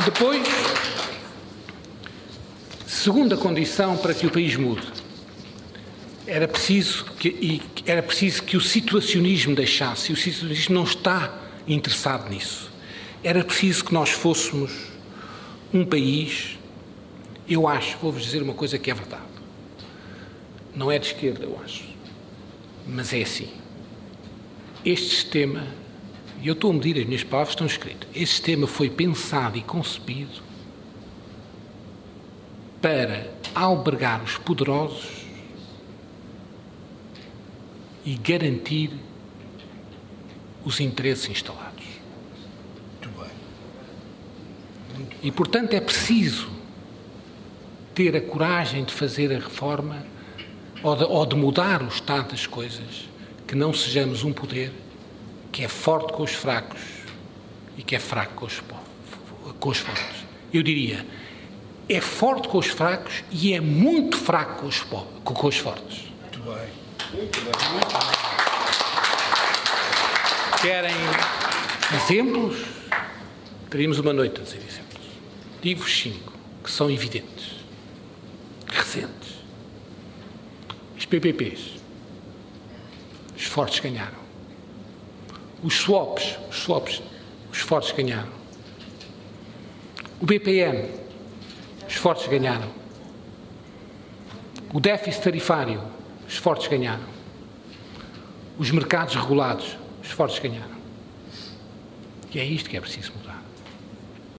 Depois, segunda condição para que o país mude, era preciso que o situacionismo deixasse, e o situacionismo não está interessado nisso. Era preciso que nós fôssemos um país, eu acho, vou-vos dizer uma coisa que é verdade, não é de esquerda, eu acho, mas é assim. Este sistema, e eu estou a medir, as minhas palavras estão escritas, este sistema foi pensado e concebido para albergar os poderosos e garantir os interesses instalados. Muito bem. E, portanto, é preciso ter a coragem de fazer a reforma ou de mudar o estado das coisas, que não sejamos um poder que é forte com os fracos e que é fraco com os fortes. Eu diria, é forte com os fracos e é muito fraco com os fortes. Muito bem. Querem exemplos? Teríamos uma noite a dizer exemplos. Digo-vos 5, que são evidentes, recentes. Os PPPs, os fortes ganharam. Os swaps, os fortes ganharam. O BPM, os fortes ganharam. O déficit tarifário, os fortes ganharam. Os mercados regulados, os fortes ganharam. E é isto que é preciso mudar.